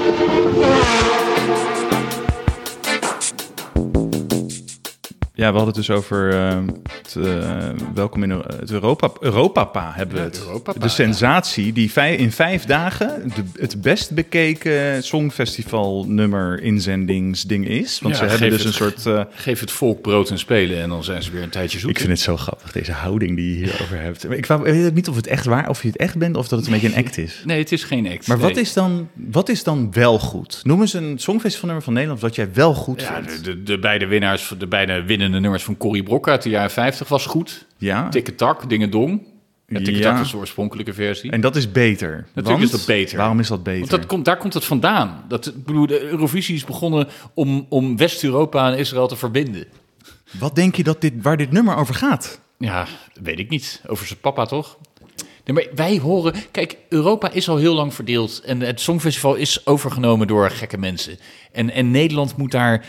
Ja, we hadden het dus over welkom in het Europapa hebben we het. Europapa, de sensatie die in 5 dagen het best bekeken Songfestival nummer inzendingsding is. Want ze hebben dus een soort... Geef het volk brood en spelen en dan zijn ze weer een tijdje zoet. Ik vind het zo grappig, deze houding die je hierover hebt. Ik weet niet of het echt waar, of je het echt bent, of dat het een beetje een act is. Nee, het is geen act. Maar nee. wat is dan wel goed? Noem eens een Songfestivalnummer van Nederland wat jij wel goed vindt. De beide winnaars, de beide winnende nummers van Corrie Brokken uit de jaren 50 was goed. Ja. Tikketak, Dingedong. Ja, Tikketak Ja. was de oorspronkelijke versie. En dat is beter. Natuurlijk is dat beter. Waarom is dat beter? Want daar komt het vandaan. Ik bedoel, de Eurovisie is begonnen om West-Europa en Israël te verbinden. Wat denk je waar dit nummer over gaat? Ja, dat weet ik niet. Over zijn papa, toch? Nee, maar wij horen... Kijk, Europa is al heel lang verdeeld. En het Songfestival is overgenomen door gekke mensen. En Nederland moet daar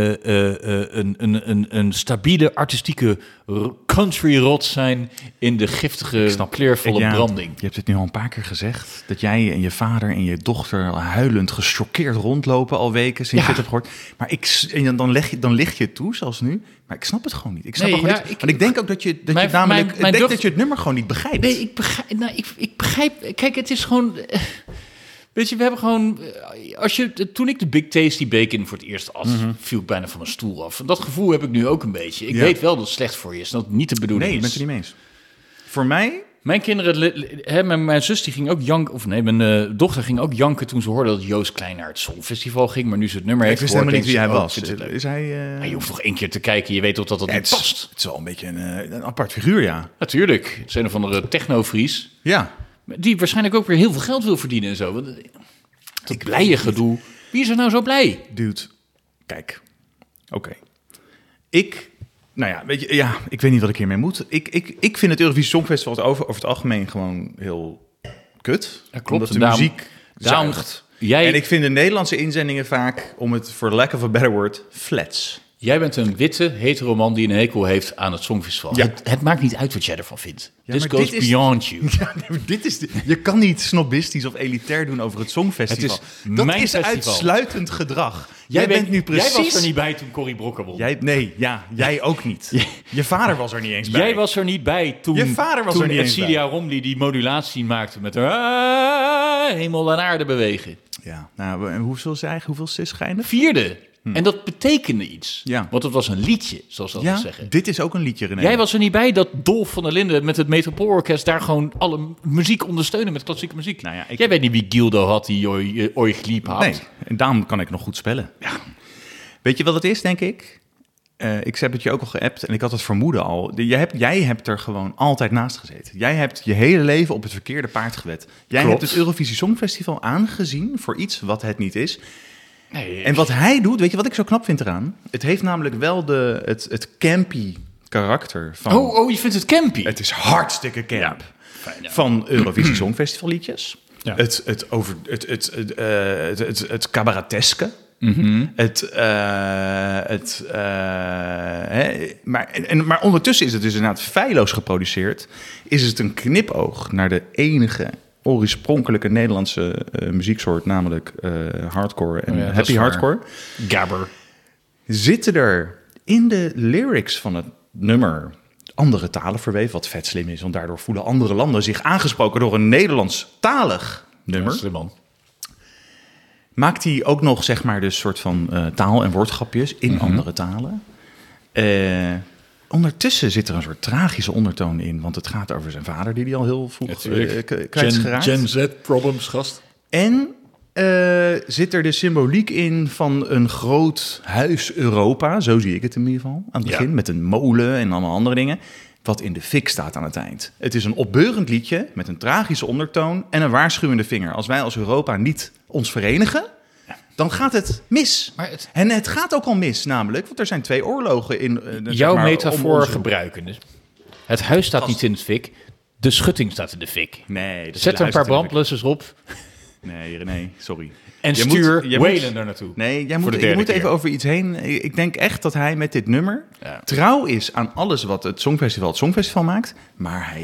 een stabiele, artistieke country rot zijn... in de giftige, kleurvolle branding. Je hebt het nu al een paar keer gezegd. Dat jij en je vader en je dochter huilend, gechoqueerd rondlopen al weken sinds je het hebt gehoord. Maar dan lig je het toe, zoals nu. Maar ik snap het gewoon niet. Ik snap het gewoon niet. Want ik denk ook dat je het nummer gewoon niet begrijpt. Nee, ik begrijp... Kijk, het is gewoon... Weet je, we hebben gewoon... Toen ik de Big Tasty Bacon voor het eerst at, viel ik bijna van mijn stoel af. En dat gevoel heb ik nu ook een beetje. Ik weet wel dat het slecht voor je is, dat het niet de bedoeling is. Nee, ik ben het er niet mee eens. Voor mij... Mijn kinderen, mijn zus die ging ook janken, of nee, mijn dochter ging ook janken toen ze hoorde dat Joost Klein naar het Songfestival ging, maar nu ze het nummer heeft gehoord... Ik wist helemaal niet wie hij was. Is hij... Je hoeft nog 1 keer te kijken, je weet toch dat dat niet past. Het is wel een beetje een apart figuur, ja. Natuurlijk, het is een of andere techno-Fries. Ja. Die waarschijnlijk ook weer heel veel geld wil verdienen en zo. Dat blije gedoe. Wie is er nou zo blij? Dude, kijk. Oké. Nou ja, weet je, ik weet niet wat ik hiermee moet. Ik vind het Eurovisie Songfestival over het algemeen gewoon heel kut. Ja, klopt. Omdat de muziek zuigt. En ik vind de Nederlandse inzendingen vaak, om het for lack of a better word, flats. Jij bent een witte, hetero man die een hekel heeft aan het Songfestival. Ja. Het maakt niet uit wat jij ervan vindt. Ja, This goes beyond you. Ja, je kan niet snobistisch of elitair doen over het Songfestival. Dat is festival. Uitsluitend gedrag. Jij bent nu precies... Jij was er niet bij toen Corrie Brokken won. Jij ook niet. Je vader was er niet eens bij. Jij was er niet bij toen... Je vader was er niet eens bij. Celia Romley die modulatie maakte met hemel en aarde bewegen. Ja, nou, hoeveel is schijnen? 4e. En dat betekende iets. Ja. Want het was een liedje, zoals dat wil zeggen. Dit is ook een liedje, René. Jij was er niet bij dat Dolf van der Linden met het Metropoolorkest daar gewoon alle muziek ondersteunen met klassieke muziek. Nou ja, jij weet niet wie Gildo had die ooit liep had. Nee, en daarom kan ik nog goed spellen. Ja. Weet je wat het is, denk ik? Ik heb het je ook al geappt en ik had het vermoeden al. Jij hebt er gewoon altijd naast gezeten. Jij hebt je hele leven op het verkeerde paard gewed. Jij hebt het Eurovisie Songfestival aangezien voor iets wat het niet is. Nee, en wat hij doet, weet je wat ik zo knap vind eraan? Het heeft namelijk wel het campy karakter van... Oh, je vindt het campy? Het is hartstikke camp. Ja, fijn, ja. Van Eurovisie Songfestival liedjes. Ja. Het cabareteske. Mm-hmm. Maar ondertussen is het dus inderdaad feilloos geproduceerd. Is het een knipoog naar de enige... oorspronkelijke Nederlandse muzieksoort, namelijk hardcore en happy hardcore. Gabber. Zitten er in de lyrics van het nummer andere talen verweven, wat vet slim is, want daardoor voelen andere landen zich aangesproken door een Nederlandstalig nummer. Ja, slim man. Maakt hij ook nog, zeg maar, dus soort van taal- en woordgrapjes in andere talen. Ondertussen zit er een soort tragische ondertoon in, want het gaat over zijn vader, die hij al heel vroeg kwijtgeraakt. Gen Z-problems, gast. En zit er de symboliek in van een groot huis Europa, zo zie ik het in ieder geval, aan het begin, met een molen en allemaal andere dingen, wat in de fik staat aan het eind. Het is een opbeurend liedje met een tragische ondertoon en een waarschuwende vinger. Als wij als Europa niet ons verenigen, dan gaat het mis. En het gaat ook al mis, namelijk, want er zijn 2 oorlogen in... jouw metafoor gebruiken. Dus. Het huis staat niet in het fik, de schutting staat in de fik. Nee, zet er een paar brandblussers op. Nee, René, sorry. En stuur Waylon er naartoe. Nee, je moet even over iets heen. Ik denk echt dat hij met dit nummer trouw is aan alles wat het Songfestival maakt. Maar hij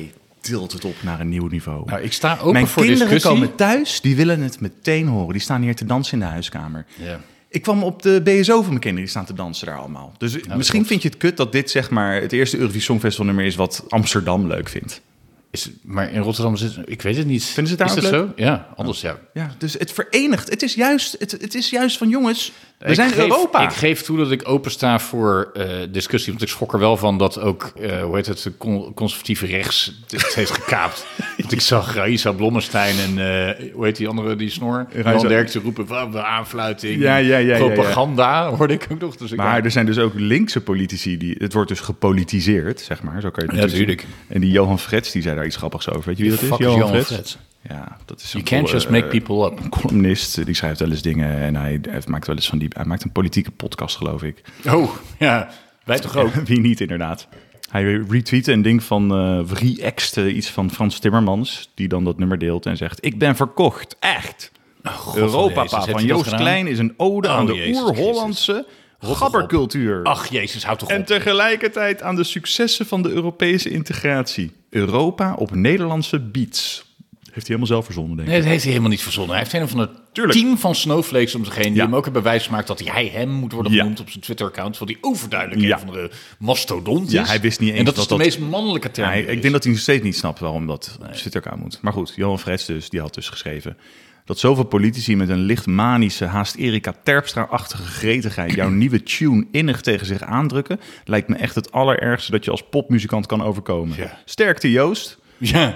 tilt het op naar een nieuw niveau. Nou, ik sta open Mijn voor kinderen discussie. komen thuis, die willen het meteen horen. Die staan hier te dansen in de huiskamer. Ja. Ik kwam op de BSO van mijn kinderen, die staan te dansen daar allemaal. Dus misschien klopt. vind je het kut dat dit zeg maar het eerste Eurovisie Songfestival nummer is wat Amsterdam leuk vindt. Maar in Rotterdam zit... Ik weet het niet. Vinden ze het daar is ook dat leuk? zo? Ja, anders ja. Ja, dus het verenigt. Het is juist van jongens, we zijn Europa. Ik geef toe dat ik opensta voor discussie. Want ik schrok er wel van dat ook, de conservatieve rechts het heeft gekaapt. Want ik zag Raïsa Blommestein en, hoe heet die andere, die snor? Jan Derksen roepen, aanfluiting, propaganda, hoorde ik ook nog. Dus maar er zijn dus ook linkse politici, het wordt dus gepolitiseerd, zeg maar. Zo kan je het natuurlijk zien. En die Johan Frets, die zei daar iets grappigs over. Weet je wie dat is? Johan Frets. Ja, dat is You can't just make people up. Een columnist, die schrijft wel eens dingen en hij maakt wel eens hij maakt een politieke podcast, geloof ik. Oh, ja, wij toch ook? Wie niet, inderdaad. Hij retweette een ding van re-exte iets van Frans Timmermans, die dan dat nummer deelt en zegt, ik ben verkocht, echt. Europapa van Joost Klein is een ode aan de oer-Hollandse gabbercultuur. Ach, Jezus, houd toch op. En tegelijkertijd aan de successen van de Europese integratie. Europa op Nederlandse beats. Heeft hij helemaal zelf verzonnen, denk ik. Nee, dat heeft hij helemaal niet verzonnen. Hij heeft een van het team van snowflakes om zich heen... die hem ook hebben wijsgemaakt dat hij hem moet worden genoemd op zijn Twitter-account... wat hij overduidelijk een van de mastodont is. Ja, hij wist niet eens en dat is de meest mannelijke term. Ik denk dat hij nog steeds niet snapt waarom dat op Twitter-account moet. Maar goed, Johan Frets dus, die had dus geschreven... dat zoveel politici met een licht manische, haast Erika Terpstra-achtige gretigheid... jouw nieuwe tune innig tegen zich aandrukken... lijkt me echt het allerergste dat je als popmuzikant kan overkomen. Ja. Sterkte, Joost. Ja.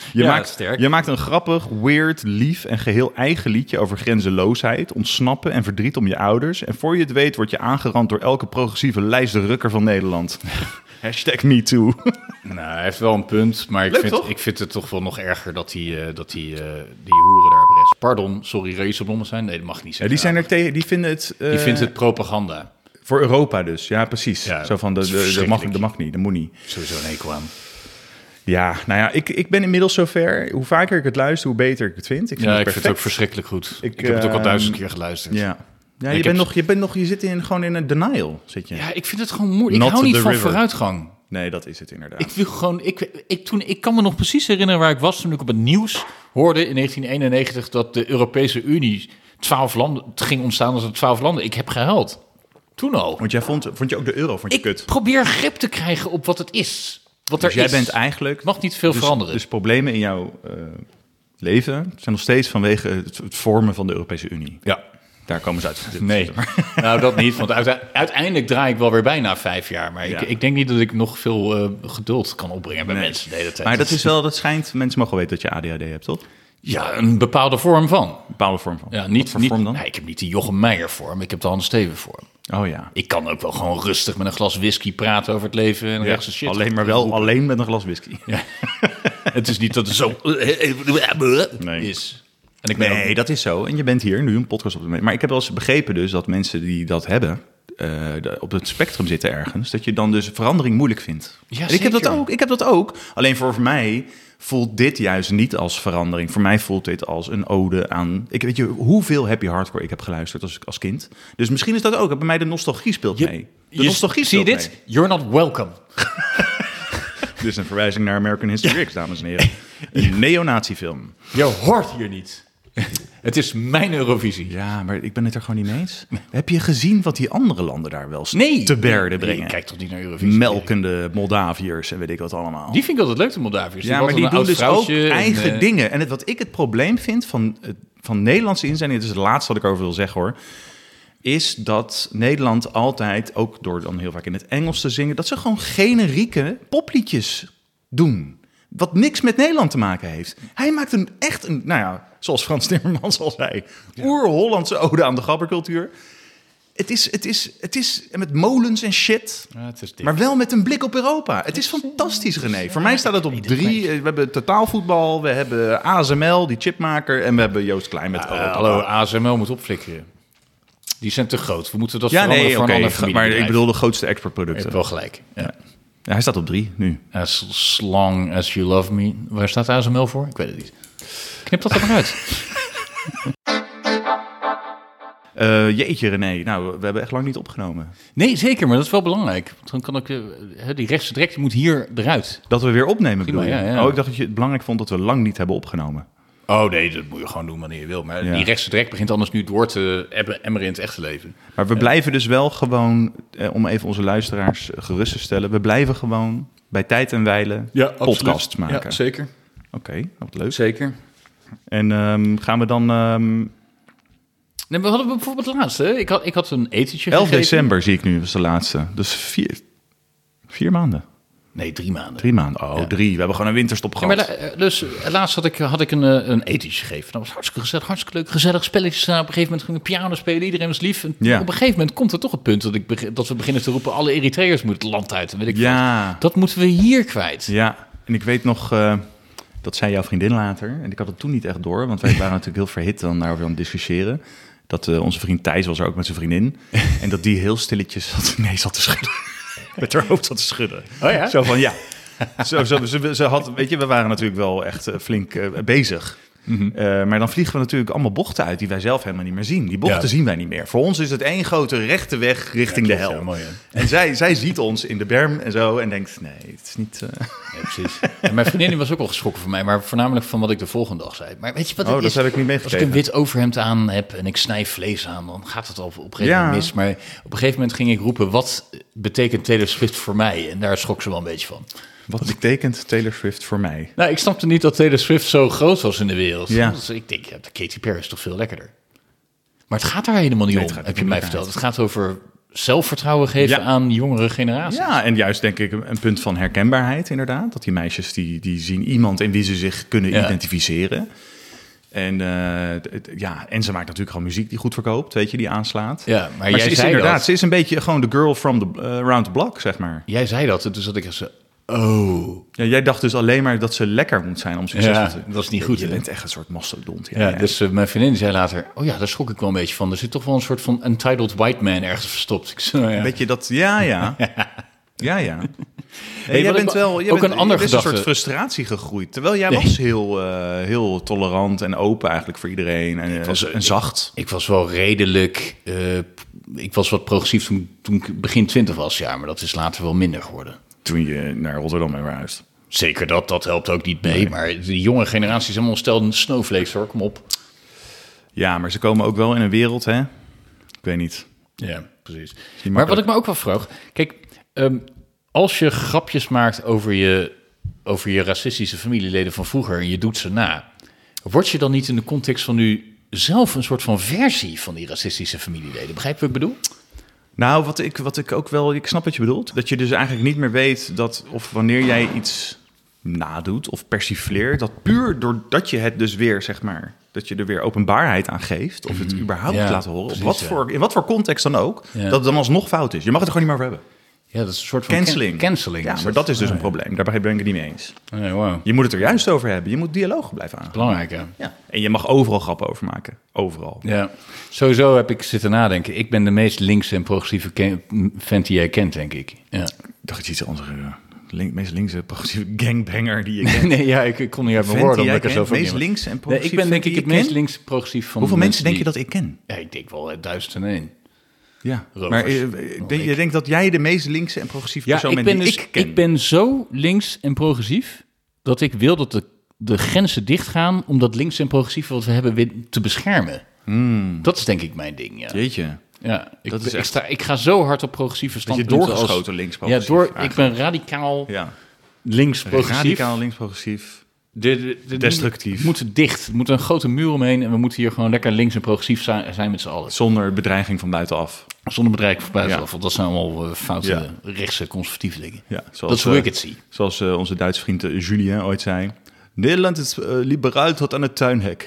Je maakt een grappig, weird, lief en geheel eigen liedje over grenzeloosheid, ontsnappen en verdriet om je ouders. En voor je het weet word je aangerand door elke progressieve lijstrukker van Nederland. #MeToo. Nou, hij heeft wel een punt, maar ik vind het toch wel nog erger dat die hoeren daar op rechts... Pardon, sorry, Reusebommen zijn? Nee, dat mag niet zeggen. Die zijn er tegen, die vinden het... die vindt het propaganda. Voor Europa dus, ja precies. Ja, zo van, dat mag niet, dat moet niet. Sowieso een hekel aan. Ja, nou ja, ik ben inmiddels zover. Hoe vaker ik het luister, hoe beter ik het vind. Ik vind het ook verschrikkelijk goed. Ik heb het ook al 1000 keer geluisterd. Ja, je zit gewoon in een denial, zit je. Ja, ik vind het gewoon moeilijk. Ik hou niet van vooruitgang. Nee, dat is het inderdaad. Ik wil gewoon, ik kan me nog precies herinneren waar ik was toen ik op het nieuws hoorde in 1991 dat de Europese Unie 12 landen, het ging ontstaan als 12 landen. Ik heb gehuild. Toen al. Want jij vond je ook de euro kut? Ik probeer grip te krijgen op wat het is. Dus jij bent eigenlijk... Mag niet veel veranderen. Dus problemen in jouw leven zijn nog steeds vanwege het vormen van de Europese Unie. Ja. Daar komen ze uit. Nee, nou dat niet. Want uiteindelijk draai ik wel weer bij na 5 jaar. Maar ik denk niet dat ik nog veel geduld kan opbrengen bij mensen de hele tijd. Maar dat schijnt... Mensen mogen weten dat je ADHD hebt, toch? Ja, een bepaalde vorm van. Een bepaalde vorm van. Ja, niet vorm dan? Nee, ik heb niet de Jochem Meijer vorm. Ik heb de Hans Steven vorm. Oh ja. Ik kan ook wel gewoon rustig met een glas whisky praten over het leven en rechtse shit. Alleen met een glas whisky. Ja. Het is niet dat het zo is. En dat is zo. En je bent hier nu een podcast op te nemen. Maar ik heb wel eens begrepen dus dat mensen die dat hebben... op het spectrum zitten ergens... dat je dan dus verandering moeilijk vindt. Ja, en ik heb dat ook. Alleen voor mij voelt dit juist niet als verandering. Voor mij voelt dit als een ode aan... Weet je hoeveel happy hardcore ik heb geluisterd als kind. Dus misschien is dat ook. Bij mij de nostalgie speelt mee. Zie je dit? You're not welcome. Dit is een verwijzing naar American History X, dames en heren. Een neonatiefilm. Je hoort hier niet. Het is mijn Eurovisie. Ja, maar ik ben het er gewoon niet mee eens. Heb je gezien wat die andere landen daar wel te berde brengen? Kijk toch niet naar Eurovisie. Melkende Moldaviërs en weet ik wat allemaal. Die vind ik altijd leuk, de Moldaviërs. Ja, maar die doen dus ook eigen dingen. En wat ik het probleem vind van Nederlandse inzendingen... het is het laatste wat ik over wil zeggen, hoor... is dat Nederland altijd, ook door dan heel vaak in het Engels te zingen... dat ze gewoon generieke popliedjes doen... wat niks met Nederland te maken heeft. Hij maakt zoals Frans Timmermans al zei... oer-Hollandse ode aan de gabbercultuur. Het is met molens en shit, maar wel met een blik op Europa. Het is fantastisch, René. Voor mij staat het op 3. We hebben totaalvoetbal, we hebben ASML, die chipmaker... en we hebben Joost Klein met hallo, ASML moet opflikkeren. Die zijn te groot. We moeten dat veranderen voor een ander familiebedrijf. Maar ik bedoel de grootste exportproducten. Je hebt wel gelijk, ja. Hij staat op 3 nu. As long as you love me. Waar staat ASML voor? Ik weet het niet. Knip dat er maar uit. Jeetje René, nou, we hebben echt lang niet opgenomen. Nee, zeker, maar dat is wel belangrijk. Want dan kan ik, die rechtse direct moet hier eruit. Dat we weer opnemen, bedoel je? Ja. Oh, ik dacht dat je het belangrijk vond dat we lang niet hebben opgenomen. Oh nee, dat moet je gewoon doen wanneer je wil. Maar die rechtse direct begint anders nu door te emmeren in het echte leven. Maar we blijven dus wel gewoon, om even onze luisteraars gerust te stellen, we blijven gewoon bij tijd en wijle podcasts maken. Ja, zeker. Oké, wat leuk. Zeker. En gaan we dan... Nee, we hadden bijvoorbeeld de laatste. Ik had een etentje 11 gegeven. december zie ik nu, was de laatste. Dus 4 maanden. Nee, 3 maanden. 3 maanden. Oh, Ja. 3. We hebben gewoon een winterstop Ja, gehad. maar dus laatst had ik een etentje gegeven. Dat was hartstikke gezellig, hartstikke leuk, gezellig spelletjes. Op een gegeven moment gingen we piano spelen, iedereen was lief. En Ja. op een gegeven moment komt er toch het punt dat we beginnen te roepen, alle Eritreërs moeten het land uit. En weet ik Ja. wat. Dat moeten we hier kwijt. Ja, en ik weet nog, dat zei jouw vriendin later. En ik had het toen niet echt door, want wij waren natuurlijk heel verhit dan daarover aan het discussiëren. Dat onze vriend Thijs was er ook met zijn vriendin. En dat die heel stilletjes zat te schudden. Met haar hoofd zat te schudden. Oh ja? Zo van, ja. Ze had, weet je, we waren natuurlijk wel echt flink bezig. Maar dan vliegen we natuurlijk allemaal bochten uit die wij zelf helemaal niet meer zien. Die bochten zien wij niet meer. Voor ons is het één grote rechte weg richting de hel. Ja, mooi, hè? En zij ziet ons in de berm en zo en denkt, nee, het is niet... Ja, precies. En mijn vriendin die was ook wel geschrokken van mij, maar voornamelijk van wat ik de volgende dag zei. Maar weet je wat het dat is? heb ik niet Als ik meegekregen. een wit overhemd aan heb en ik snij vlees aan, dan gaat het al op een gegeven moment mis. Maar op een gegeven moment ging ik roepen, wat betekent Taylor Swift voor mij? En daar schrok ze wel een beetje van. Wat betekent Taylor Swift voor mij? Nou, ik snapte niet dat Taylor Swift zo groot was in de wereld. Ja. Dus ik denk, ja, Katy Perry is toch veel lekkerder. Maar het gaat daar helemaal niet Nee, om, het gaat heb je niet mij om verteld. Het gaat over zelfvertrouwen geven Ja. aan jongere generaties. Ja, en juist denk ik een punt van herkenbaarheid inderdaad. Dat die meisjes die zien iemand in wie ze zich kunnen identificeren. En, en ze maakt natuurlijk gewoon muziek die goed verkoopt, weet je, die aanslaat. Ja, maar ze jij is zei inderdaad, dat. ze is een beetje gewoon de girl from around the block, zeg maar. Jij zei dat, en toen zat ik echt zo, oh. Ja, jij dacht dus alleen maar dat ze lekker moet zijn om succesvol Ja, te zijn. dat is niet goed, Je hè? bent echt een soort mastodont. Ja, dus mijn vriendin zei later, oh ja, daar schrok ik wel een beetje van. Er zit toch wel een soort van entitled white man ergens verstopt. Ik zei, ja. Weet je dat? Ja. Ja. Hey, wat jij ik bent wel- wel ook een andere een gedachte. soort frustratie gegroeid. Terwijl jij Nee. was heel tolerant en open eigenlijk voor iedereen. En zacht. Ik was wel redelijk, ik was wat progressief toen ik begin 20 was. Ja, maar dat is later wel minder geworden. Toen je naar Rotterdam bent verhuisd. Zeker dat helpt ook niet mee. Nee. Maar de jonge generatie is helemaal stel snowflakes hoor, kom op. Ja, maar ze komen ook wel in een wereld, hè? Ik weet niet. Ja, precies. Maar wat ik me ook wel vraag, kijk, als je grapjes maakt over je racistische familieleden van vroeger en je doet ze na, word je dan niet in de context van nu zelf een soort van versie van die racistische familieleden? Begrijp je wat ik bedoel? Nou, wat ik ook wel, ik snap wat je bedoelt. Dat je dus eigenlijk niet meer weet dat of wanneer jij iets nadoet of persifleert, dat puur doordat je het dus weer, zeg maar, dat je er weer openbaarheid aan geeft, of het überhaupt laten horen, precies, in wat voor context dan ook, dat het dan alsnog fout is. Je mag het er gewoon niet meer over hebben. Ja, dat is een soort van canceling. Ja, maar dat is dus een probleem. Daar ben ik het niet mee eens. Nee, wow. Je moet het er juist over hebben. Je moet dialoog blijven aan. Belangrijk, ja. Ja. En je mag overal grappen over maken. Overal. Ja, sowieso heb ik zitten nadenken. Ik ben de meest linkse en progressieve vent die jij kent, denk ik. Ja. Ik dacht dat je iets anders meest linkse progressieve gangbanger die je kent. Nee, ja, ik kon niet uit mijn woorden omdat ik er zo van meest links en progressief. Ik ben denk ik het meest links progressief van. Hoeveel mensen denk je dat ik ken? Ja, ik denk wel 1001. Ja, Rovers. maar je denkt dat jij de meest linkse en progressieve persoon bent die ik ken? Ik ben zo links en progressief dat ik wil dat de grenzen dichtgaan om dat links en progressief wat we hebben weer te beschermen. Dat is denk ik mijn ding, ja. Jeetje. Ja, ik ga zo hard op progressieve standpunten. Dat je doorgeschoten links progressief. Ja, ik ben radicaal links progressief. Radicaal links progressief. Destructief. Het moet dicht. Er moet een grote muur omheen en we moeten hier gewoon lekker links en progressief zijn met z'n allen. Zonder bedreiging van buitenaf. Zonder bedreiging van buitenaf, want dat zijn allemaal foute rechtse conservatieve dingen. Ja, dat is hoe ik het zie. Zoals onze Duitse vriend Julien ooit zei. Nederland is liberaal tot aan het tuinhek.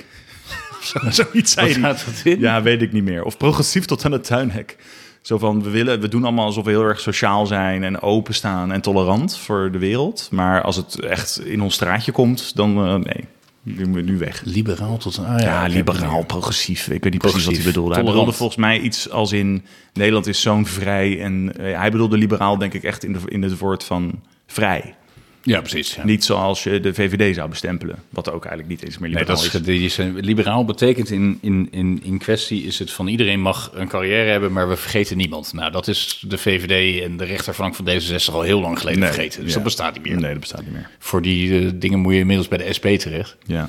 Zoiets zei hij. Wat gaat dat in? Ja, weet ik niet meer. Of progressief tot aan het tuinhek. Zo van, we doen allemaal alsof we heel erg sociaal zijn en openstaan en tolerant voor de wereld. Maar als het echt in ons straatje komt, dan nee, nu weg. Liberaal tot liberaal, progressief. Ik weet niet precies wat hij bedoelde. Hij bedoelde volgens mij iets als in, Nederland is zo'n vrij. En hij bedoelde liberaal denk ik echt in het woord van vrij. Ja, precies. Ja. Niet zoals je de VVD zou bestempelen, wat ook eigenlijk niet eens meer liberaal is. Liberaal betekent in kwestie is het van iedereen mag een carrière hebben, maar we vergeten niemand. Nou, dat is de VVD en de rechterflank van D66 al heel lang geleden vergeten. Dus dat bestaat niet meer. Nee, dat bestaat niet meer. Voor die dingen moet je inmiddels bij de SP terecht. Ja.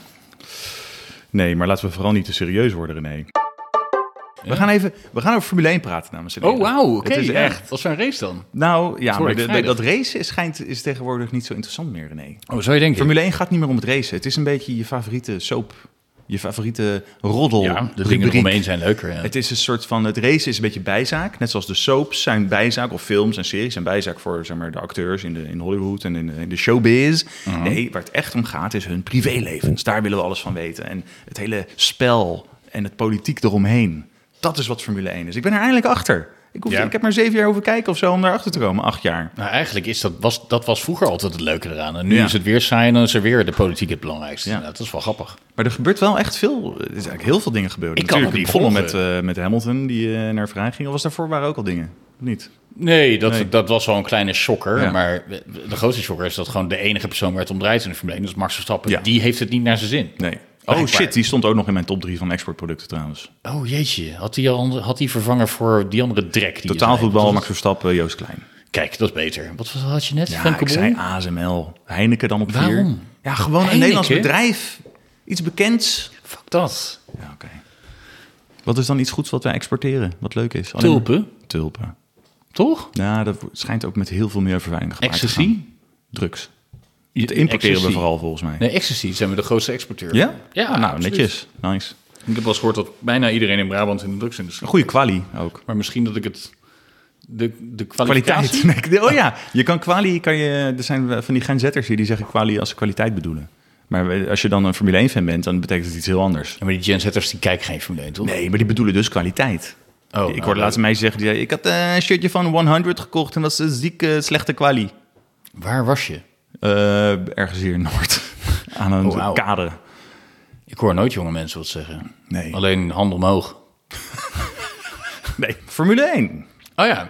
Nee, maar laten we vooral niet te serieus worden, René. Ja. We gaan over Formule 1 praten, dames en heren. Oh, wauw. Oké, Het is echt. Wat is een race dan? Nou, ja, maar dat racen is tegenwoordig niet zo interessant meer, René. Oh, zou je denken? Formule 1 gaat niet meer om het racen. Het is een beetje je favoriete soap. Je favoriete roddel. Ja, de dingen eromheen zijn leuker. Ja. Het is een soort van, het racen is een beetje bijzaak. Net zoals de soaps zijn bijzaak, of films en series zijn bijzaak voor, zeg maar, de acteurs in Hollywood en in de showbiz. Uh-huh. Nee, waar het echt om gaat is hun privélevens. Daar willen we alles van weten. En het hele spel en het politiek eromheen. Dat is wat Formule 1 is. Ik ben er eindelijk achter. Ik heb maar 7 jaar hoeven kijken of zo om daarachter te komen. 8 jaar. Nou, eigenlijk dat was vroeger altijd het leuke eraan. En nu is het weer saai en dan is er weer de politiek het belangrijkste. Ja. Nou, dat is wel grappig. Maar er gebeurt wel echt veel. Er is eigenlijk heel veel dingen gebeurd. Ik begonnen met Hamilton die naar vrij ging. Of was daarvoor waren ook al dingen? Of niet? Nee, dat was wel een kleine shocker. Ja. Maar de grootste shocker is dat gewoon de enige persoon waar het om draait in de Formule 1, dus Max Verstappen, die heeft het niet naar zijn zin. Nee. Oh shit, die stond ook nog in mijn top 3 van exportproducten trouwens. Oh jeetje, had hij vervangen voor die andere drek? Totaalvoetbal, Max Verstappen, Joost Klein. Kijk, dat is beter. Wat had je net? Ja, ik zei ASML. Heineken dan op 4. Waarom? Ja, gewoon Heineken? Een Nederlands bedrijf. Iets bekends. Fuck dat. Ja, oké. Wat is dan iets goeds wat wij exporteren? Wat leuk is? Tulpen. Toch? Ja, dat schijnt ook met heel veel milieuvervuiling gemaakt te gaan. Drugs. Dat importeren we vooral volgens mij. Nee, ecstasy zijn we de grootste exporteur. Ja? Ja, nou, netjes. Nice. Ik heb wel eens gehoord dat bijna iedereen in Brabant in de drugsindustrie... Een goede kwalie ook. Maar misschien dat ik het... De kwaliteit. Oh ja, je kan kwalie... er zijn van die Genzetters hier die zeggen kwalie als ze kwaliteit bedoelen. Maar als je dan een Formule 1-fan bent, dan betekent het iets heel anders. Ja, maar die Genzetters die kijken geen Formule 1, toch? Nee, maar die bedoelen dus kwaliteit. Ik hoorde laatst een meisje zeggen, die zei, ik had een shirtje van 100 gekocht en dat is een zieke, slechte kwalie. Waar was je? Ergens hier in Noord. Aan een kade. Ik hoor nooit jonge mensen wat zeggen. Nee. Alleen hand omhoog. Nee, Formule 1. Oh ja,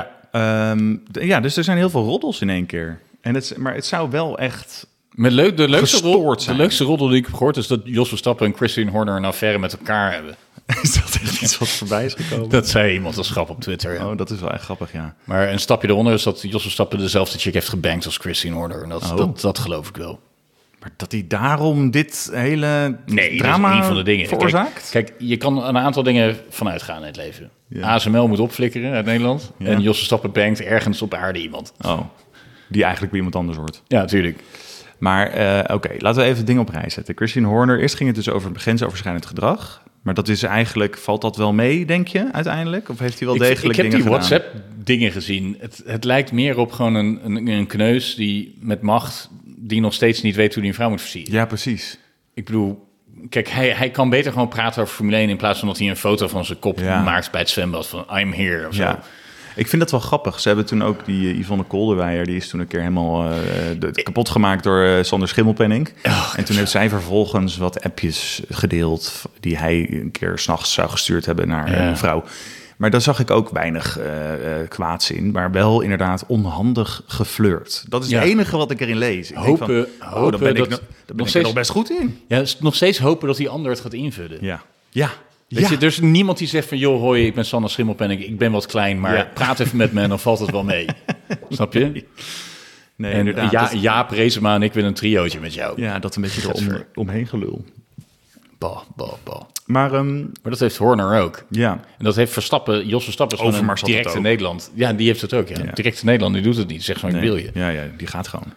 ja. Dus er zijn heel veel roddels in één keer. Maar het zou wel echt de leukste roddel die ik heb gehoord is dat Jos Verstappen en Christian Horner een affaire met elkaar hebben. Is dat echt iets wat voorbij is gekomen? Dat zei iemand als grap op Twitter. Ja. Oh, dat is wel echt grappig, ja. Maar een stapje eronder is dat Jos Verstappen dezelfde chick heeft gebankt als Christian Horner. En dat geloof ik wel. Maar dat hij daarom dit hele drama dat is een van de dingen veroorzaakt? Kijk, je kan een aantal dingen vanuit gaan in het leven. Ja. ASML moet opflikkeren uit Nederland. Ja. En Jos Verstappen bankt ergens op aarde iemand. Oh, die eigenlijk bij iemand anders hoort. Ja, natuurlijk. Maar oké, laten we even dingen op rij zetten. Christian Horner, eerst ging het dus over grensoverschrijdend gedrag. Maar dat is eigenlijk, valt dat wel mee, denk je, uiteindelijk? Of heeft hij wel degelijk dingen gedaan? Ik heb die WhatsApp-dingen gezien. Het lijkt meer op gewoon een kneus die met macht, die nog steeds niet weet hoe hij een vrouw moet versieren. Ja, precies. Ik bedoel, kijk, hij kan beter gewoon praten over Formule 1 in plaats van dat hij een foto van zijn kop maakt bij het zwembad van I'm here of zo. Ja. Ik vind dat wel grappig. Ze hebben toen ook die Yvonne Kolderweijer, die is toen een keer helemaal kapot gemaakt door Sander Schimmelpenninck. En toen heeft zij vervolgens wat appjes gedeeld die hij een keer 's nachts zou gestuurd hebben naar een vrouw. Maar daar zag ik ook weinig kwaads in, maar wel inderdaad onhandig geflirt. Dat is het enige wat ik erin lees. Ik denk van, daar ben ik nog best goed in. Ja, nog steeds hopen dat die ander het gaat invullen. Ja. Weet je, er is niemand die zegt van, joh, hoi, ik ben Sander Schimmelpenninck, ik ben wat klein, maar praat even met me en dan valt het wel mee. Snap je? Nee, en inderdaad. Jaap Reesema en ik willen een triootje met jou. Ja, dat een beetje omheen gelul. Bah. Maar dat heeft Horner ook. Ja. En dat heeft Verstappen, Jos Verstappen is gewoon direct in Nederland. Ja, die heeft het ook, ja. Direct in Nederland, die doet het niet. Zegt van, ik wil je. Ja, die gaat gewoon.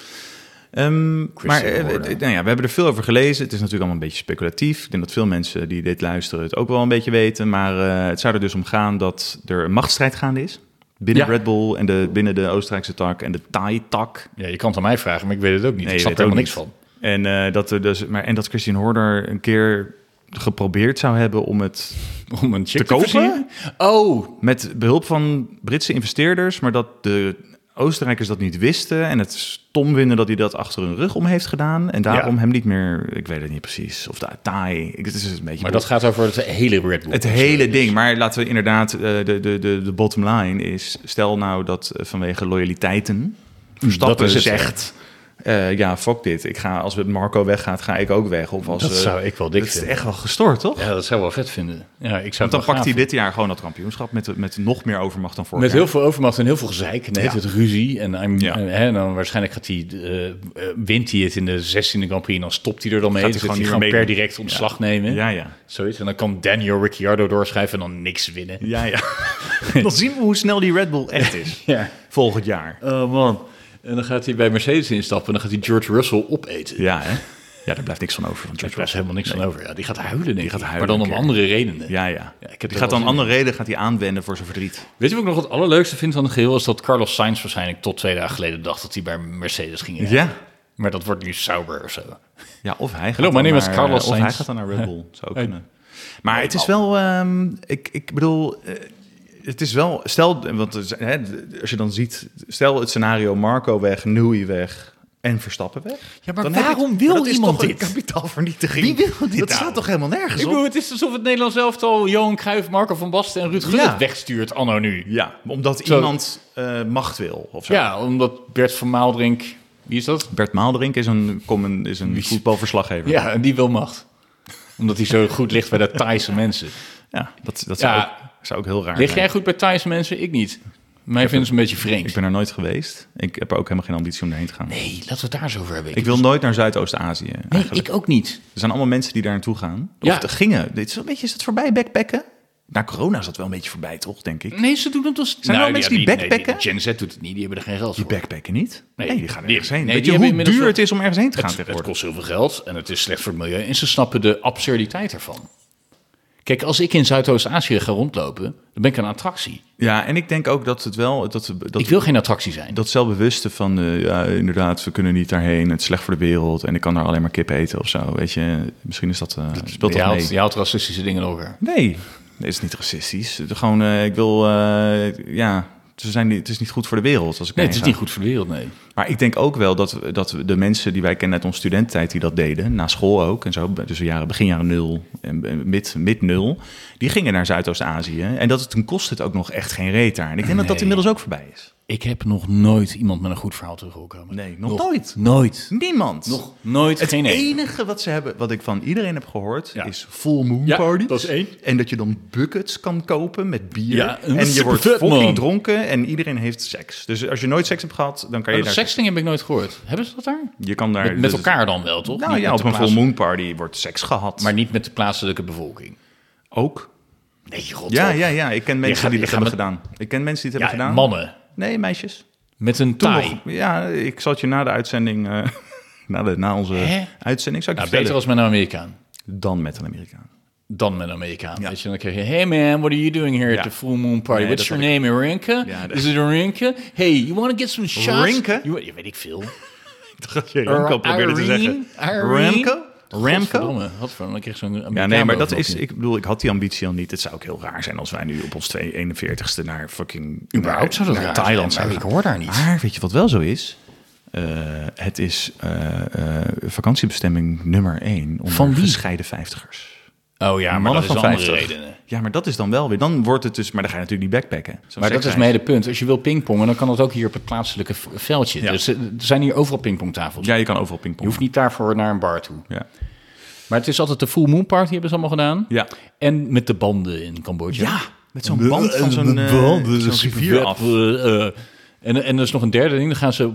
Maar we hebben er veel over gelezen. Het is natuurlijk allemaal een beetje speculatief. Ik denk dat veel mensen die dit luisteren het ook wel een beetje weten. Maar het zou er dus om gaan dat er een machtsstrijd gaande is. Binnen Red Bull en binnen de Oostenrijkse tak en de Thai-tak. Ja, je kan het aan mij vragen, maar ik weet het ook niet. Nee, ik snap er helemaal niks van. En dat Christian Horner een keer geprobeerd zou hebben om het om een te kopen. Met behulp van Britse investeerders, maar dat de Oostenrijkers dat niet wisten en het stom vinden dat hij dat achter hun rug om heeft gedaan en daarom hem niet meer, ik weet het niet precies, of de Thai. Het is een beetje. Maar dat gaat over het hele Red Bull. Het hele ding. Maar laten we inderdaad de bottom line is, stel nou dat vanwege loyaliteiten Verstappen zegt, Fuck dit. Als Marco weggaat, ga ik ook weg. Of als, Dat zou ik wel dik vinden. vinden. Dat is echt wel gestoord, toch? Ja, dat zou ik wel vet vinden. Ja, ik zou Want dan pakt hij dit jaar gewoon dat kampioenschap met nog meer overmacht dan vorig met jaar. heel veel overmacht en heel veel gezeik. En het ruzie. En dan waarschijnlijk wint hij het in de 16e Grand Prix en dan stopt hij er dan mee. Gaat hij Dus gewoon hij niet meer per direct ontslag nemen. Ja. Zoiets. En dan kan Daniel Ricciardo doorschrijven en dan niks winnen. Ja. Dan zien we hoe snel die Red Bull echt is. Volgend jaar. Oh man. En dan gaat hij bij Mercedes instappen en dan gaat hij George Russell opeten. Ja, hè? Ja, daar blijft niks van over. Daar blijft helemaal niks van over. Ja, die gaat huilen, denk ik. huilen Maar dan om andere redenen. Ja. Die gaat dan andere redenen gaat hij aanwenden voor zijn verdriet. Weet je wat ik nog het allerleukste vind van het geheel? Is dat Carlos Sainz waarschijnlijk tot 2 dagen geleden dacht dat hij bij Mercedes ging rijden. Ja. Maar dat wordt nu Sauber of zo. Ja, of hij gaat, Hello, my name is Carlos of hij Sainz. gaat dan naar Red Bull. Zou ook kunnen. Maar het is wel... ik bedoel... Het is wel... Stel, want als je dan ziet... Stel het scenario Marco weg, Newey weg... En Verstappen weg. Ja, maar waarom wil iemand dit? Dat is toch een kapitaalvernietiging. Wie wil dit Dat nou? staat toch helemaal nergens Ik op? bedoel, het is alsof het Nederlands elftal Johan Cruijff, Marco van Basten en Ruud Gullit wegstuurt anno nu. Ja, omdat iemand macht wil of zo. Ja, omdat Bert van Maaldrink... Wie is dat? Bert Maalderink is een voetbalverslaggever. Ja, en die wil macht. Omdat hij zo goed ligt bij de Thaise mensen. Ja, dat zou ook heel raar Lig zijn. jij goed bij Thaise mensen? Ik niet. Mij vinden ze een beetje vreemd. Ik ben er nooit geweest. Ik heb er ook helemaal geen ambitie om erheen te gaan. Nee, laten we het daar zo over hebben. Ik wil nooit naar Zuidoost-Azië. Nee, eigenlijk. ik ook niet. Er zijn allemaal mensen die daar naartoe gaan. Ja. Of gingen. Is het voorbij, backpacken? Na corona is dat wel een beetje voorbij, toch, denk ik? Nee, ze doen het als... Zijn er wel mensen die backpacken? Nee, Gen Z doet het niet, die hebben er geen geld Die voor. backpacken niet? Nee, die gaan ergens heen. nee, Weet die je hebben hoe inmiddels duur wel- het is om ergens heen te gaan Het tegenwoordig? kost heel veel geld en het is slecht voor het milieu. En ze snappen de absurditeit ervan. Kijk, als ik in Zuidoost-Azië ga rondlopen, dan ben ik een attractie. Ja, en ik denk ook dat het wel... Ik wil geen attractie zijn. Dat zelfbewuste van, inderdaad, we kunnen niet daarheen. Het is slecht voor de wereld en ik kan daar alleen maar kip eten of zo. Weet je, misschien is dat... speelt dat mee. Je houdt racistische dingen over. Nee, het is niet racistisch. Gewoon, ik wil... het is niet goed voor de wereld. Als ik Nee, het heen is ga. niet goed voor de wereld, nee. Maar ik denk ook wel dat de mensen die wij kennen uit onze studententijd... die dat deden, na school ook en zo... dus begin jaren 0 en mid 0... die gingen naar Zuidoost-Azië. En toen kost het ook nog echt geen reet daar. En ik denk dat dat inmiddels ook voorbij is. Ik heb nog nooit iemand met een goed verhaal teruggekomen. Nee, nog nooit. Nooit. Niemand. Nog nooit. Het geen één. enige wat ik van iedereen heb gehoord, Ja. is full moon Ja, parties. dat is één. En dat je dan buckets kan kopen met bier. Ja, en dat en is je wordt supervet, fucking man. dronken en iedereen heeft seks. Dus als je nooit seks hebt gehad, dan kan je Dat daar... seksding heb ik nooit gehoord. Hebben ze dat daar? Je kan daar... Met elkaar dan wel, toch? Nou Niet ja, met op de een full plaats- moon party wordt seks gehad. Maar niet met de plaatselijke bevolking. ook? Nee, god. Ja. Ik ken mensen die je dat gaat hebben gedaan. Ik ken mensen die het Ja, hebben gedaan. mannen. Nee, meisjes. Met een Toen taai. nog, ja, ik zal het je na de uitzending... na onze Hè? uitzending zou ik Nou, je beter als met een Amerikaan. dan met een Amerikaan. Dan met een Amerikaan. Ja. Weet je, dan krijg je... Hey man, what are you doing here Ja. at the full moon party? Nee, What's dat your had name, Rinke? Ja, dat- Is it Rinke? Hey, you want to get some shots? Rinke? Ja, weet ik veel. Dat je Remco probeerde te zeggen. Remco? Godverdomme, dan kreeg zo'n Amerikaan Ja, nee, maar dat bovenop is... je. Ik bedoel, ik had die ambitie al niet. Het zou ook heel raar zijn als wij nu op ons 41ste naar fucking... Überhaupt zou dat naar raar Thailand zijn, maar zouden ik hoor daar niet. Maar weet je wat wel zo is? Het is vakantiebestemming nummer 1 onder Van wie? gescheiden 50ers. Oh ja, maar Mannen dat is van andere 50. redenen. Ja, maar dat is dan wel weer... Dan wordt het dus... Maar dan ga je natuurlijk niet backpacken. Zo'n Maar dat is seksreis. mede het punt. Als je wil pingpongen, dan kan dat ook hier op het plaatselijke veldje. Ja. Dus er zijn hier overal pingpongtafels. Ja, je kan overal Je pingpongen. hoeft niet daarvoor naar een bar toe. Ja. Maar het is altijd de full moon party, hebben ze allemaal gedaan. Ja. En met de banden in Cambodja. Ja, met zo'n band van zo'n rivier af. En er is nog een derde ding. Dan gaan ze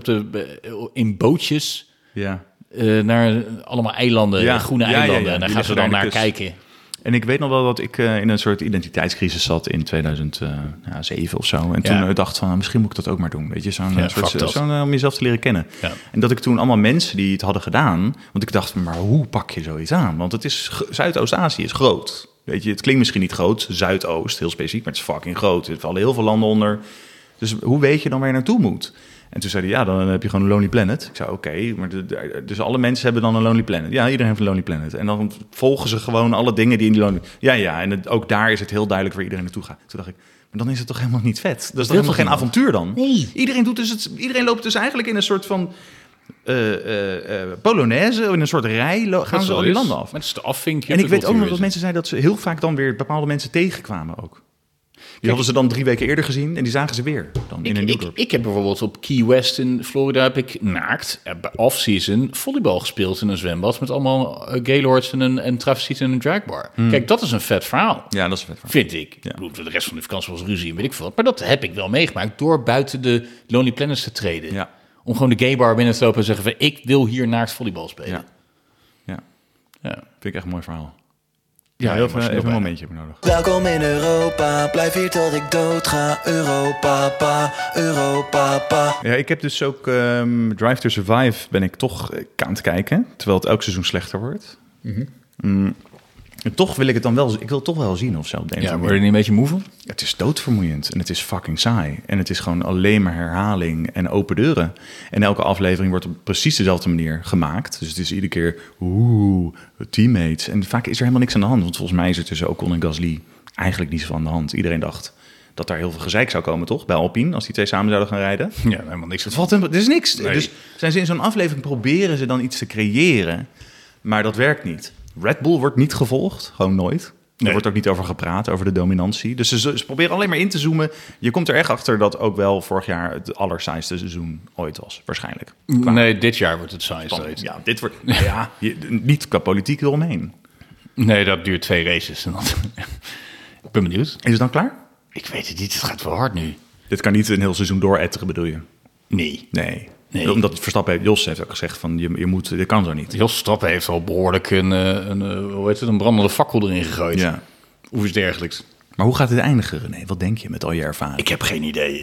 in bootjes Ja. naar allemaal eilanden, Ja. groene Ja, ja, ja. eilanden. En daar Die gaan ze liggen dan daar naar in de kust. kijken. En ik weet nog wel dat ik in een soort identiteitscrisis zat in 2007 of zo. En toen dacht van, misschien moet ik dat ook maar doen. Weet je, om jezelf te leren kennen. Ja. En dat ik toen allemaal mensen die het hadden gedaan... Want ik dacht, maar hoe pak je zoiets aan? Want het is Zuidoost-Azië is groot. Weet je, het klinkt misschien niet groot. Zuidoost, heel specifiek, maar het is fucking groot. Er vallen heel veel landen onder. Dus hoe weet je dan waar je naartoe moet? En toen zei hij, ja, dan heb je gewoon een Lonely Planet. Ik zei, oké, maar dus alle mensen hebben dan een Lonely Planet. Ja, iedereen heeft een Lonely Planet. En dan volgen ze gewoon alle dingen die in die Lonely... Ja, en ook daar is het heel duidelijk waar iedereen naartoe gaat. Toen dacht ik, maar dan is het toch helemaal niet vet? Dat is toch helemaal geen avontuur dan? Nee. Iedereen loopt dus eigenlijk in een soort van... Polonaise, in een soort rij gaan ze al die landen af. Maar het is de afvinkje. En ik weet ook nog dat mensen zeiden dat ze heel vaak dan weer bepaalde mensen tegenkwamen ook. Die hadden ze dan 3 weken eerder gezien en die zagen ze weer dan in een nieuw dorp. Ik heb bijvoorbeeld op Key West in Florida heb ik naakt off-season volleybal gespeeld in een zwembad met allemaal gaylords en travestieten in een dragbar. Kijk, dat is een vet verhaal. Ja, dat is vet verhaal. Vind ik. Ja. Ik bedoel, de rest van de vakantie was ruzie en weet ik veel wat. Maar dat heb ik wel meegemaakt door buiten de Lonely Planets te treden. Ja. Om gewoon de gaybar binnen te lopen en zeggen van ik wil hier naakt volleybal spelen. Ja. Ja. Ja. Vind ik echt een mooi verhaal. Ja, heel even even een momentje heb ik nodig. Welkom in Europa, blijf hier tot ik dood ga. Europa, pa, Europa, pa. Ja, ik heb dus ook Drive to Survive ben ik toch aan het kijken, terwijl het elk seizoen slechter wordt. En toch wil ik het dan wel, ik wil het toch wel zien of zo. Op de een of Ja, andere word je niet een beetje moe van? Het is doodvermoeiend en het is fucking saai. En het is gewoon alleen maar herhaling en open deuren. En elke aflevering wordt op precies dezelfde manier gemaakt. Dus het is iedere keer, teammates. En vaak is er helemaal niks aan de hand. Want volgens mij is er tussen Ocon en Gasly eigenlijk niets van aan de hand. Iedereen dacht dat daar heel veel gezeik zou komen, toch? Bij Alpine, als die twee samen zouden gaan rijden. Ja, helemaal niks. Er is niks. Nee. Dus zijn ze in zo'n aflevering proberen ze dan iets te creëren. Maar dat werkt niet. Red Bull wordt niet gevolgd, gewoon nooit. Er Nee. wordt ook niet over gepraat, over de dominantie. Dus ze proberen alleen maar in te zoomen. Je komt er echt achter dat ook wel vorig jaar het allersaaiste seizoen ooit was, waarschijnlijk. Nee, dit jaar wordt het saai. Ja, dit wordt niet qua politiek eromheen. Nee, dat duurt 2 races. En dan... Ik ben benieuwd. Is het dan klaar? Ik weet het niet, het gaat wel hard nu. Dit kan niet een heel seizoen dooretteren, bedoel je? Nee. Nee. Nee. Omdat Verstappen, Jos heeft ook gezegd van je moet, dit kan zo niet. Jos Verstappen heeft al behoorlijk een brandende fakkel erin gegooid. Ja. Of iets dergelijks. Maar hoe gaat dit eindigen, René? Wat denk je met al je ervaring? Ik heb geen idee.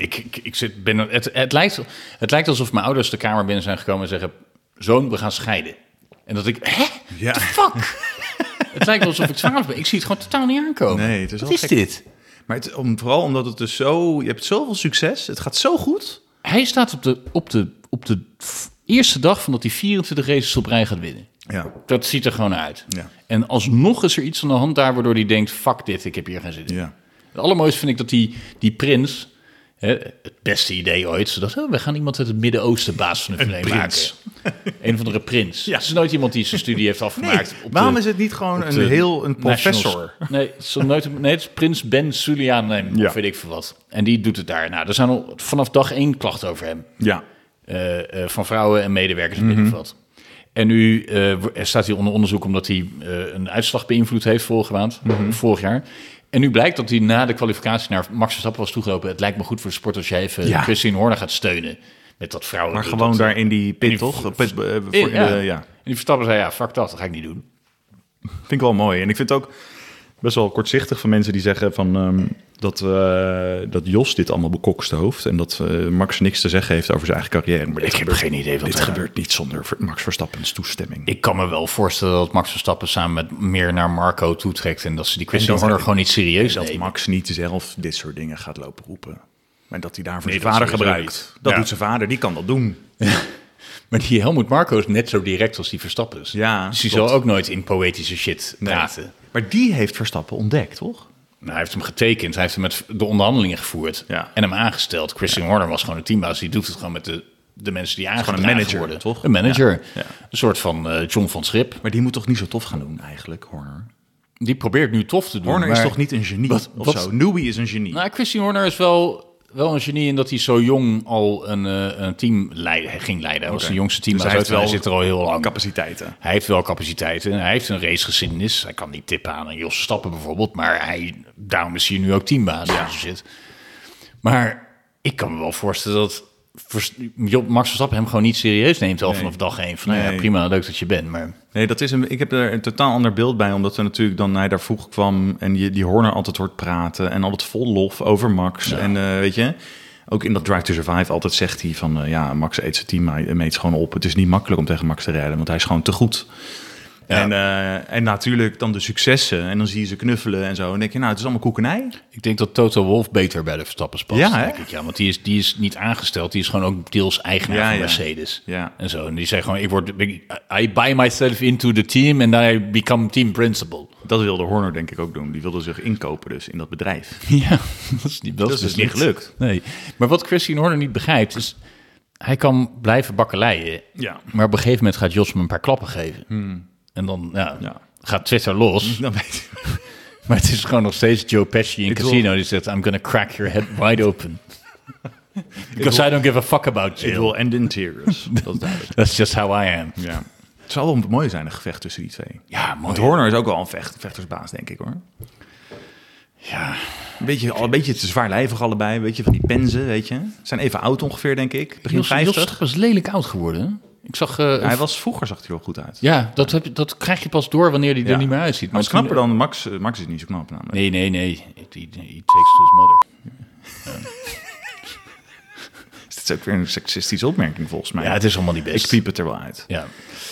Het lijkt alsof mijn ouders de kamer binnen zijn gekomen en zeggen... Zoon, we gaan scheiden. En dat ik... Hè? Ja. The fuck? Het lijkt alsof ik 12 ben. Ik zie het gewoon totaal niet aankomen. Nee, het is Wat wel is gek. dit? Maar vooral omdat het dus zo... Je hebt zoveel succes. Het gaat zo goed. Hij staat op de eerste dag van dat hij 24 races op rij gaat winnen. Ja. Dat ziet er gewoon uit. Ja. En alsnog is er iets aan de hand daar waardoor hij denkt... fuck dit, ik heb hier geen zin in. Ja. Het allermooiste vind ik dat die prins... Hè, het beste idee ooit... zodat we gaan iemand uit het Midden-Oosten baas van de Formule 1 prins. maken. Een of andere prins. Ja. Het is nooit iemand die zijn studie heeft afgemaakt. Nee, waarom is het niet gewoon een professor? Nee, het is prins Ben Sulianem, Ja. of weet ik veel wat. En die doet het daar. Nou, er zijn al vanaf dag 1 klachten over hem. Ja. Van vrouwen en medewerkers en weet ik veel wat. En nu staat hij onder onderzoek omdat hij een uitslag beïnvloed heeft vorig jaar. En nu blijkt dat hij na de kwalificatie naar Max Verstappen was toegelopen. Het lijkt me goed voor de sport als jij even Christine Horner gaat steunen. Met dat vrouwen. Maar gewoon daar in die pit, toch? En die Verstappen zei, fuck dat ga ik niet doen. Vind ik wel mooi. En ik vind het ook best wel kortzichtig van mensen die zeggen van... dat Jos dit allemaal bekokste hoofd... en dat Max niks te zeggen heeft over zijn eigen carrière. Maar Ik heb geen idee wat dit er gebeurt niet zonder Max Verstappens toestemming. Ik kan me wel voorstellen dat Max Verstappen samen met meer naar Marco toetrekt... en dat ze die Christian Horner gewoon niet serieus Dat nemen. Max niet zelf dit soort dingen gaat lopen roepen. Maar dat hij daarvoor Nee, zijn dat vader sowieso gebruikt. niet. Dat Ja. doet zijn vader, die kan dat doen. Maar die Helmut Marko is net zo direct als die Verstappen is. Ja, dus die klopt. zal ook nooit in poëtische shit praten. Maar die heeft Verstappen ontdekt, toch? Nou, hij heeft hem getekend, hij heeft hem met de onderhandelingen gevoerd Ja. en hem aangesteld. Christian Horner was gewoon een teambaas, die doet het gewoon met de mensen die gewoon aangedragen een manager, worden. toch? Een manager. Ja. Ja. Een soort van John van Schip. Maar die moet toch niet zo tof gaan doen eigenlijk, Horner? Die probeert nu tof te doen. Horner is maar- toch niet een genie Wat- of wat- zo? Newey is een genie. Nou, Christian Horner is wel een genie in dat hij zo jong al een team ging leiden. Hij was de jongste teambaas Dus hij heeft uit, wel hij zit er al heel lang. capaciteiten. Hij heeft wel capaciteiten. Hij heeft een racegeschiedenis. Hij kan niet tippen aan een Jos Verstappen bijvoorbeeld. Maar daarom is hij nu ook teambaas. Ja. Shit. Maar ik kan me wel voorstellen dat Max Verstappen hem gewoon niet serieus neemt al vanaf dag 1. Van, nou ja, Nee. prima, leuk dat je bent. Maar Nee, ik heb er een totaal ander beeld bij, omdat er natuurlijk dan hij daar vroeg kwam en je die Horner altijd hoort praten en altijd vol lof over Max. Ja. En weet je, ook in dat Drive to Survive altijd zegt hij van Max eet zijn teammates gewoon op. Het is niet makkelijk om tegen Max te rijden, want hij is gewoon te goed. Ja. En natuurlijk dan de successen en dan zie je ze knuffelen en zo. En denk je, nou, het is allemaal koekenij. ik denk dat Toto Wolff beter bij de Verstappens past. Ja, hè? Denk ik. Ja, want die is niet aangesteld. Die is gewoon ook deels eigenaar van Mercedes. Ja. En zo. En die zei gewoon, I buy myself into the team and I become team principal. Dat wilde Horner denk ik ook doen. Die wilde zich inkopen dus in dat bedrijf. Ja, dat is dus niet gelukt. Nee. Maar wat Christian Horner niet begrijpt is, hij kan blijven bakkeleien. Ja. Maar op een gegeven moment gaat Jos hem een paar klappen geven. En dan gaat Twitter los. Dan weet je. Maar het is gewoon nog steeds Joe Pesci in Ik Casino wil- die zegt... I'm gonna crack your head wide open. Because I don't give a fuck about Ik jail. wil end in tears. Dat is duidelijk. That's just how I am. Ja. Het zou wel mooi zijn, een gevecht tussen die twee. Ja, mooi. Want Horner is ook wel een vechtersbaas, denk ik, hoor. Ja, Een beetje te zwaarlijvig allebei. Weet je, van die penzen, weet je. Ze zijn even oud ongeveer, denk ik. Begin Niels 50. was lelijk oud geworden. Hè? Ik zag... Vroeger zag hij er wel goed uit. Ja, dat krijg je pas door wanneer hij Ja. er niet meer uitziet. Maar het is knapper dan Max. Max is niet zo knap, namelijk. Nee. He takes to his mother. Dit is ook weer een seksistische opmerking, volgens mij. Ja, het is allemaal niet Ik best. piep het er wel uit. Ja.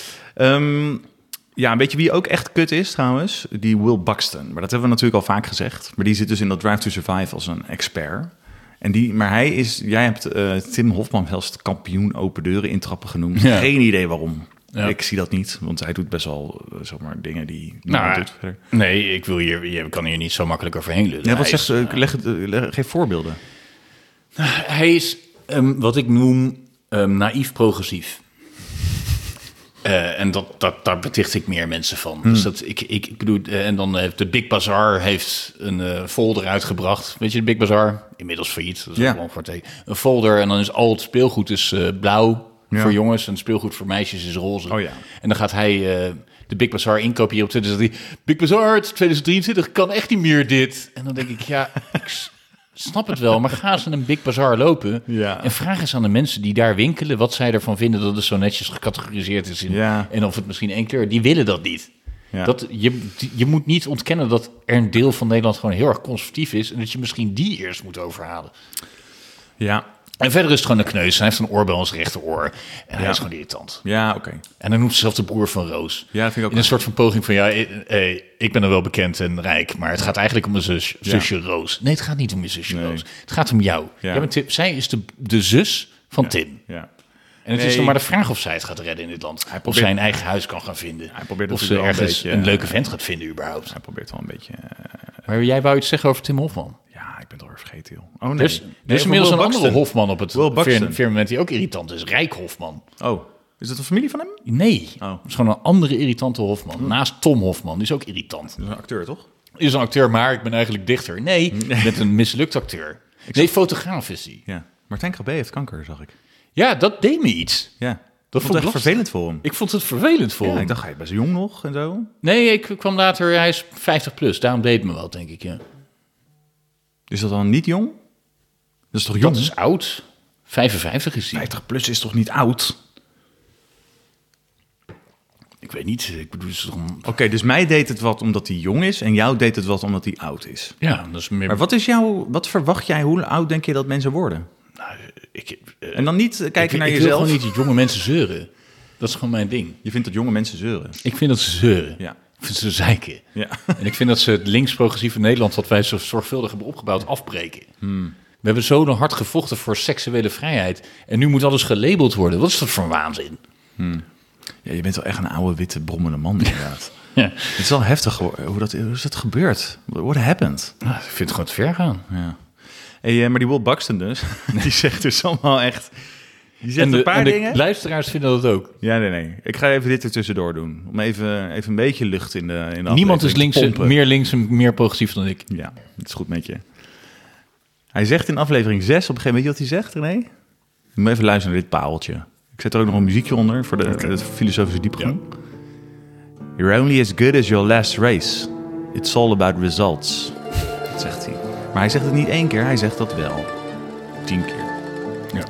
Ja, weet je wie ook echt kut is trouwens? Die Will Buxton. Maar dat hebben we natuurlijk al vaak gezegd. Maar die zit dus in dat Drive to Survive als een expert. Maar hij is... Jij hebt Tim Hofman zelfs kampioen open deuren intrappen genoemd. Ja. Geen idee waarom. Ja. Ik zie dat niet, want hij doet best wel zomaar dingen die niemand Nou, doet verder. nee, je kan hier niet zo makkelijk overheen lullen. Ja, wat Hij zegt is, ze? Geef voorbeelden. Hij is wat ik noem naïef progressief. En daar beticht ik meer mensen van. Dus dat, ik bedoel, en dan heeft de Big Bazaar heeft een folder uitgebracht. Weet je, de Big Bazaar? Inmiddels failliet. Dat is Ja. gewoon een folder en dan is al het speelgoed is blauw Ja. voor jongens en het speelgoed voor meisjes is roze. Oh ja. En dan gaat hij de Big Bazaar inkopiëren op Twitter. Zegt hij, Big Bazaar 2023 kan echt niet meer dit. En dan denk ik, ja, ik snap het wel, maar ga eens in een Big Bazaar lopen Ja. en vraag eens aan de mensen die daar winkelen wat zij ervan vinden dat het zo netjes gecategoriseerd is in, Ja. en of het misschien één kleur. Die willen dat niet. Ja. Je moet niet ontkennen dat er een deel van Nederland gewoon heel erg conservatief is en dat je misschien die eerst moet overhalen. Ja, En verder is het gewoon een kneus. Hij heeft een oorbel in zijn rechteroor en hij Ja. is gewoon irritant. ja, oké. En dan noemt zichzelf de broer van Roos. Ja, dat vind ik ook In een soort van poging van, ik ben er wel bekend en rijk, maar het gaat eigenlijk om mijn zusje Roos. Nee, het gaat niet om je zusje Nee. Roos. Het gaat om jou. Ja. Jij bent zij is de zus van Tim. Ja. En het is Nee. nog maar de vraag of zij het gaat redden in dit land. Of probeert- zij een eigen huis kan gaan vinden. Hij probeert of ze natuurlijk wel een ergens beetje, een leuke vent gaat vinden überhaupt. Hij probeert wel een beetje... Maar jij wou iets zeggen over Tim Hofman. ja, ik ben het alweer vergeten, joh. Oh, nee. Er is Nee, inmiddels van een Will andere Buxton. Hofman op het Will Buxton. firmament die ook irritant is. Rijk Hofman. Oh, is dat een familie van hem? Nee, Oh. het is gewoon een andere irritante Hofman. Naast Tom Hofman, die is ook irritant. Dat is een acteur, toch? Is een acteur, maar ik ben eigenlijk dichter. Nee, je bent een mislukt acteur. Nee, fotograaf is hij. Ja. Martijn Krabbe heeft kanker, zag ik. Ja, dat deed me iets. Ja. Dat vond vond ik ik echt vervelend voor hem. Ik vond het vervelend voor Ja, hem. ik dacht, hij is best jong nog en zo. Nee, ik kwam later, hij is 50 plus. Daarom deed het me wel, denk ik, ja. Is dat dan niet jong? Dat is toch jong? Dat is oud. 55 is hij. 50 plus is toch niet oud? Ik weet niet, ik bedoel, het is toch een... Oké, dus mij deed het wat omdat hij jong is en jou deed het wat omdat hij oud is. Ja, dat is meer... Maar wat verwacht jij, hoe oud denk je dat mensen worden? Nou, En dan niet kijken naar ik wil jezelf. gewoon niet dat jonge mensen zeuren. Dat is gewoon mijn ding. Je vindt dat jonge mensen zeuren. Ik vind dat ze zeuren. Ja. Ik vind ze zeiken. Ja. En ik vind dat ze het links-progressieve Nederland, wat wij zo zorgvuldig hebben opgebouwd, afbreken. We hebben zo hard gevochten voor seksuele vrijheid. En nu moet alles gelabeld worden. Wat is dat voor een waanzin? Ja, je bent wel echt een oude, witte, brommende man inderdaad. Ja. Het is wel heftig hoe is dat gebeurd? What happened? Nou, ik vind het gewoon te ver gaan. Ja. Hey, maar die Will Buxton dus, die zegt dus allemaal echt... Die zegt een paar de dingen. luisteraars vinden dat ook. Ja, nee. Ik ga even dit er tussendoor doen. Om even een beetje lucht in de Niemand is aflevering te pompen. meer links en meer progressief dan ik. Ja, het is goed met je. Hij zegt in aflevering 6 op een gegeven moment, weet je wat hij zegt, René? Je moet even luisteren naar dit pareltje. Ik zet er ook nog een muziekje onder voor de filosofische diepgang. You're only as good as your last race. It's all about results. Dat zegt hij. Maar hij zegt het niet 1 keer, hij zegt dat wel 10 keer. Ja.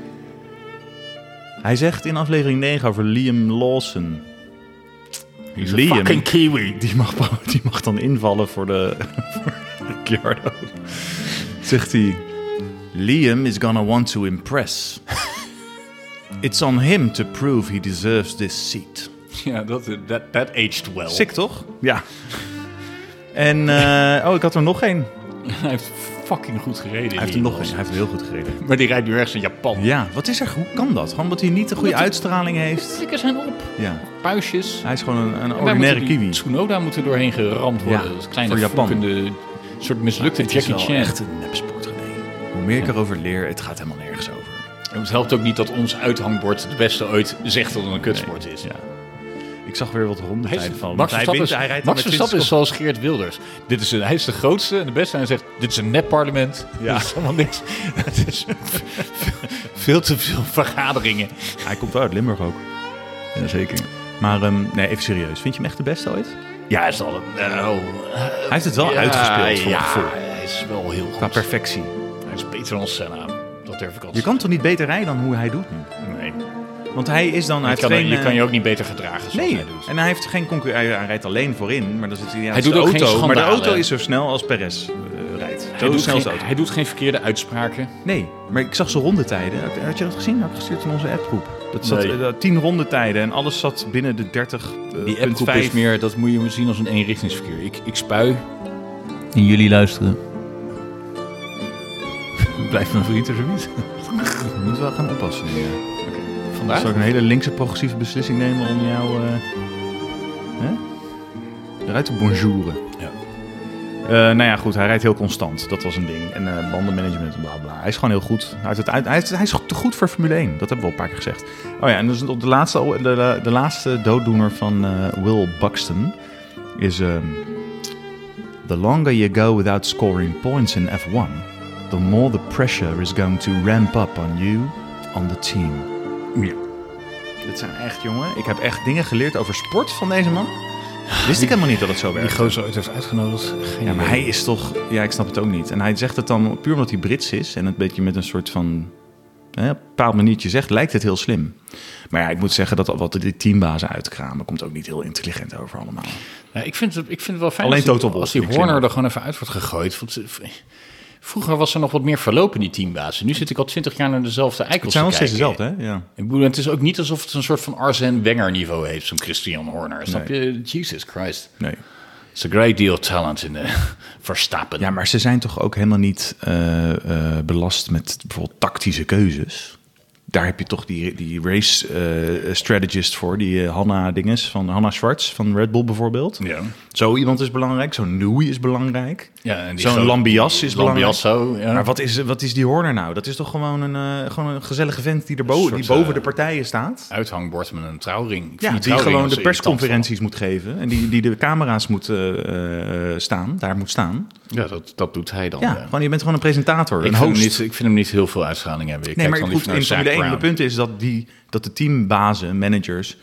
Hij zegt in aflevering 9 over Liam Lawson. Liam, fucking Kiwi. Die mag dan invallen voor de voor Ricciardo. Zegt hij: Liam is gonna want to impress. It's on him to prove he deserves this seat. Ja, that aged well. Sick, toch? Ja. En, ik had er nog één. Hij heeft fucking goed gereden. Hij heeft er nog één. Hij heeft heel goed gereden. Maar die rijdt nu ergens in Japan. Ja, wat is er? Hoe kan dat? Gewoon omdat hij niet de goede Omdat hij- uitstraling heeft. Flikkers zijn op. Ja. Puistjes. Hij is gewoon een En wij ordinaire moeten die kiwi. Tsunoda moet er doorheen geramd worden. Ja, Dat is kleine voor Japan. vloekende, soort mislukte Het is Jackie wel Chan. echt een nepsport, René. Hoe meer ik erover leer, het gaat helemaal nergens over. En het helpt ook niet dat ons uithangbord het beste ooit zegt dat het een kutsport is. Ja. Ik Ik zag weer wat rondetijden van. Max Max Verstappen is zoals Geert Wilders. Hij is de grootste en de beste. En hij zegt, dit is een nepparlement. Ja. Dat is helemaal niks. Het is veel te veel vergaderingen. Hij komt uit Limburg ook. Jazeker. Maar nee, even serieus. Vind je hem echt de beste ooit? Ja, hij is al Hij heeft het wel uitgespeeld, voor mijn gevoel. Hij is wel heel goed. Qua perfectie. Hij is beter dan Senna. Dat durf ik al te Je kan toch niet beter rijden dan hoe hij doet nu? zeggen. Nee. Want hij is dan... Je kan je ook niet beter gedragen zoals Nee, hij doet. en hij heeft geen concurrentie. Hij rijdt alleen voorin, maar dan zit hij Hij doet de ook auto. geen Maar de schandalen. auto is zo snel als Perez rijdt. Hij doet geen verkeerde uitspraken. Nee, maar ik zag zijn rondetijden. Had je dat gezien? Had ik gestuurd in onze appgroep. Dat zat Nee. 10 rondetijden en alles zat binnen de 30. Die appgroep is meer, dat moet je zien als een eenrichtingsverkeer. Ik spui. En jullie luisteren. Blijft mijn vriend er zo niet. Je moet wel gaan oppassen. Ja. Vandaag? Zal ik een hele linkse progressieve beslissing nemen om jou eruit te bonjouren? Ja. Nou ja, goed, hij rijdt heel constant. Dat was een ding. En bandenmanagement en bla bla. Hij is gewoon heel goed. Hij is te goed voor Formule 1. Dat hebben we al een paar keer gezegd. Oh ja, en dus op de laatste dooddoener van Will Buxton is... the longer you go without scoring points in F1, the more the pressure is going to ramp up on you, on the team. Ja. Dit zijn echt, jongen. Ik heb echt dingen geleerd over sport van deze man. Wist ik helemaal niet dat het zo werkt. Die gozer ooit heeft uitgenodigd. Ja, maar hij is toch... Ja, ik snap het ook niet. En hij zegt het dan puur omdat hij Brits is en het een beetje met een soort van... op een bepaald maniertje zegt, lijkt het heel slim. Maar ja, ik moet zeggen dat wat de teambazen uitkramen... komt ook niet heel intelligent over allemaal. Ja, ik vind het wel fijn Alleen Toto als die Wolff, Horner er gewoon even uit wordt gegooid. Want vroeger was er nog wat meer verlopen, die teambazen. Nu zit ik al 20 jaar naar dezelfde eikels te kijken. Het zijn wel steeds dezelfde, hè? Ja. Ik bedoel, het is ook niet alsof het een soort van Arsène Wenger niveau heeft, zo'n Christian Horner. Snap je? Jesus Christ. Nee. It's a great deal of talent in de Verstappen. Ja, maar ze zijn toch ook helemaal niet belast met bijvoorbeeld tactische keuzes. Daar heb je toch die race strategist voor, die Hannah Schwartz van Red Bull bijvoorbeeld. Ja. Zo iemand is belangrijk, zo'n Newey is belangrijk. Ja, en Zo'n Lambias is belangrijk. Lambiasso, ja. Maar wat is die Horner nou? Dat is toch gewoon een gezellige vent die boven de partijen staat? Uithangbord met een trouwring. Ja, die gewoon de persconferenties moet geven. En die de camera's moet daar moet staan. Ja, dat doet hij dan. Ja, gewoon, je bent gewoon een presentator, Ik een host. vind hem niet heel veel uitstraling hebben. Nee, maar goed, in Formule 1, het punt is dat de teambazen, managers,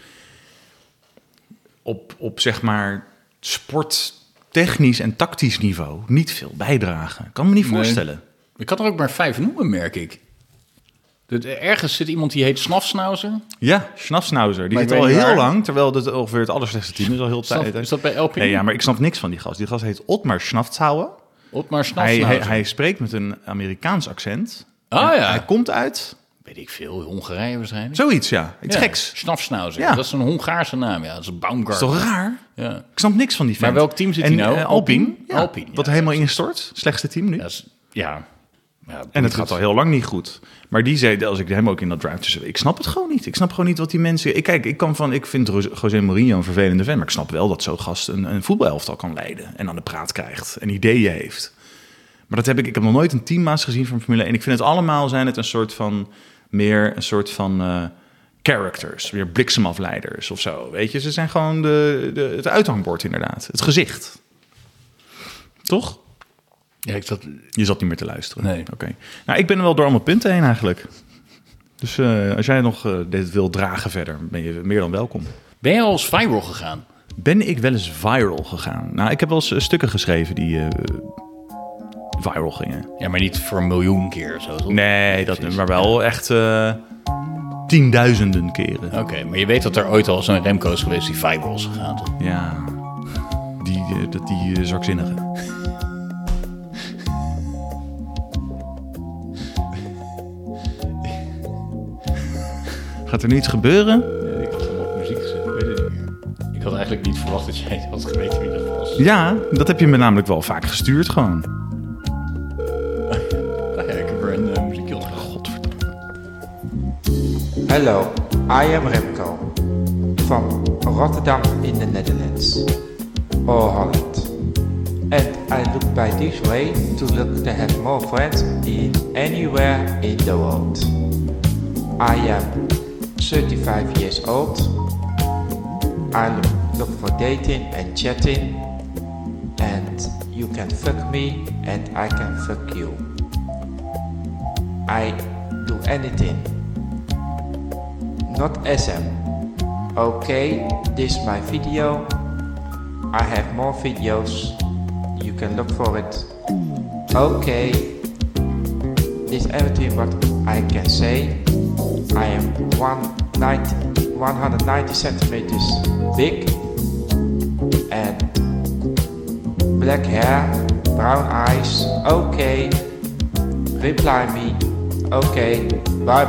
op zeg maar sporttechnisch en tactisch niveau niet veel bijdragen. Kan me niet voorstellen. Ik kan er ook maar 5 noemen, merk ik. Ergens zit iemand die heet Snafsnauzer. Ja, Schnafsnauzer. Die Maar zit ik al weet niet heel waar. lang, terwijl het ongeveer het allerslechtste team is al heel tijd. Is dat bij Alpine? Nee, ja, maar ik snap niks van die gast. Die gast heet Otmar Schnafzauer. Otmar Snafsnauzer. Hij spreekt met een Amerikaans accent. Ah ja. Hij komt uit... Weet ik veel, Hongarije waarschijnlijk. Zoiets, ja. Iets geks. Snafsnauzer. Ja. Dat is een Hongaarse naam, ja. Dat is een Baumgarten. Dat is toch raar? Ja. Ik snap niks van die vent. Maar welk team zit hij nou? Alpine. Ja, Alpine, ja. Wat er helemaal instort. Slechtste team nu. Ja. En het gaat al heel lang niet goed. Maar die zei, als ik hem ook in dat drive tussen... Ik snap het gewoon niet. Ik snap gewoon niet wat die mensen... Ik vind José Mourinho een vervelende vent. Maar ik snap wel dat zo'n gast een voetbalelftal kan leiden. En aan de praat krijgt. En ideeën heeft. Maar ik heb nog nooit een teammaas gezien van Formule 1. Ik vind het allemaal zijn het een soort van characters. Weer bliksemafleiders of zo. Weet je, ze zijn gewoon het uithangbord inderdaad. Het gezicht. Toch? Ja, Je zat niet meer te luisteren. Nee. Oké. Nou, ik ben er wel door allemaal punten heen eigenlijk. Dus als jij nog dit wil dragen verder, ben je meer dan welkom. Ben je al eens viral gegaan? Ben ik wel eens viral gegaan? Nou, ik heb wel eens stukken geschreven die viral gingen. Ja, maar niet voor 1 miljoen keer of zo, toch? Nee, maar wel echt tienduizenden keren. Oké, maar je weet dat er ooit al zo'n Remco is geweest die viral is gegaan, toch? Ja, die zwakzinnige. Gaat er nu iets gebeuren? Ik had hem op muziek gezet, ik weet het niet meer. Ik had eigenlijk niet verwacht dat jij had geweten wie dat was. Ja, dat heb je me namelijk wel vaak gestuurd gewoon. Ja, ik heb er een muziekje op gehad. Godverdomme. Hello, I am Remco from Rotterdam in the Netherlands, or Holland. And I look by this way to look to have more friends in anywhere in the world. I am 35 years old I look for dating and chatting, and you can fuck me and I can fuck you. I do anything, not SM. Okay, this is my video. I have more videos, you can look for it. Okay, this is everything what I can say. I am 190 centimeters big and black hair, brown eyes. Okay, reply me. Okay, bye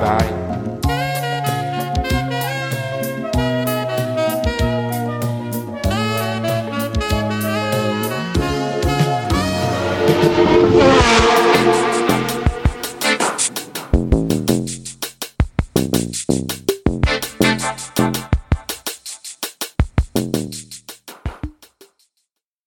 bye.